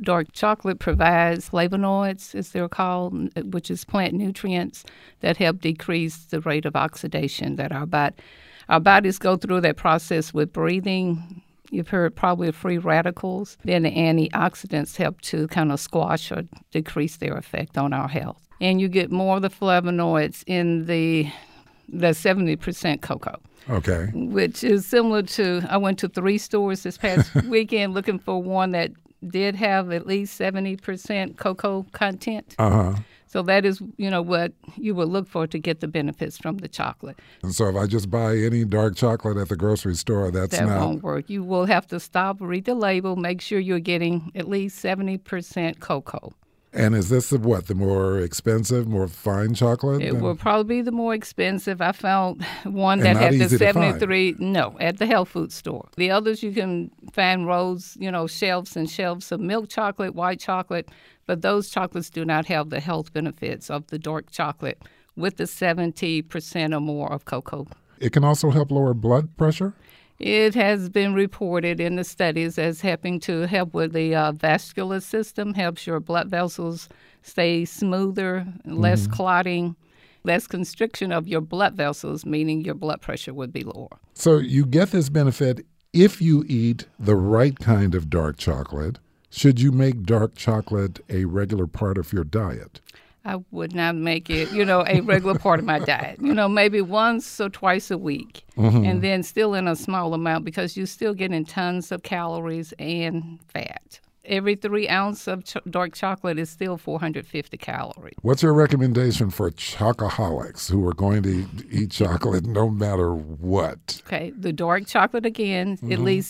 Dark chocolate provides flavonoids, as they're called, which is plant nutrients that help decrease the rate of oxidation that our bodies go through that process with breathing. You've heard probably of free radicals. Then the antioxidants help to kind of squash or decrease their effect on our health. And you get more of the flavonoids in the 70% cocoa. Okay. Which is similar to, I went to 3 stores this past weekend looking for one that did have at least 70% cocoa content. Uh-huh. So that is, what you would look for to get the benefits from the chocolate. And so if I just buy any dark chocolate at the grocery store, that won't work. You will have to stop, read the label, make sure you're getting at least 70% cocoa. And is this the more expensive, more fine chocolate? It will probably be the more expensive. I found one that had the 73. No, at the health food store. The others you can find rows, shelves and shelves of milk chocolate, white chocolate, but those chocolates do not have the health benefits of the dark chocolate with the 70% or more of cocoa. It can also help lower blood pressure? It has been reported in the studies as helping to help with the vascular system, helps your blood vessels stay smoother, less clotting, less constriction of your blood vessels, meaning your blood pressure would be lower. So you get this benefit if you eat the right kind of dark chocolate. Should you make dark chocolate a regular part of your diet? I would not make it, a regular part of my diet. Maybe once or twice a week, and then still in a small amount because you're still getting tons of calories and fat. Every 3 ounces of dark chocolate is still 450 calories. What's your recommendation for chocoholics who are going to eat chocolate no matter what? Okay, the dark chocolate again, at least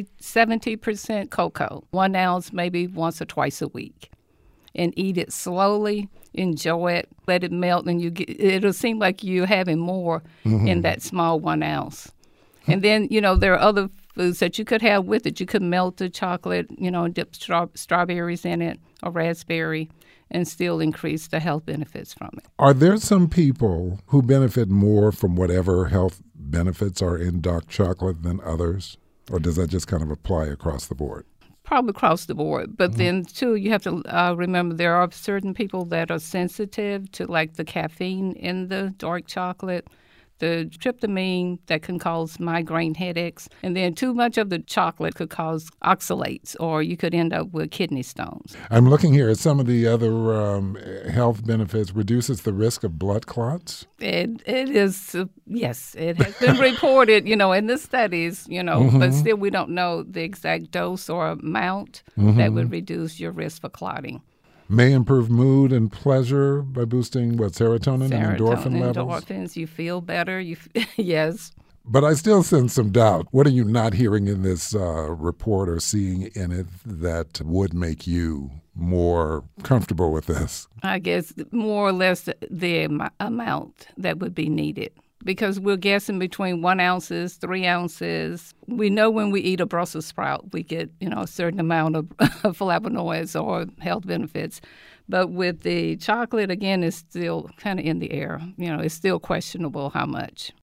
70% cocoa. 1 ounce maybe once or twice a week. And eat it slowly, enjoy it, let it melt, and it'll seem like you're having more in that small 1 ounce. And then, there are other foods that you could have with it. You could melt the chocolate, dip strawberries in it or raspberry and still increase the health benefits from it. Are there some people who benefit more from whatever health benefits are in dark chocolate than others? Or does that just kind of apply across the board? Probably across the board. But then, too, you have to remember there are certain people that are sensitive to, like, the caffeine in the dark chocolate, the tryptamine that can cause migraine headaches. And then too much of the chocolate could cause oxalates, or you could end up with kidney stones. I'm looking here at some of the other health benefits. Reduces the risk of blood clots? It is, yes. It has been reported, in the studies, but still we don't know the exact dose or amount that would reduce your risk for clotting. May improve mood and pleasure by boosting, serotonin and endorphin levels? Endorphins, you feel better, yes. But I still sense some doubt. What are you not hearing in this report or seeing in it that would make you more comfortable with this? I guess more or less the amount that would be needed. Because we're guessing between 1 ounces, 3 ounces. We know when we eat a Brussels sprout, we get, a certain amount of flavonoids or health benefits. But with the chocolate, again, it's still kind of in the air. It's still questionable how much.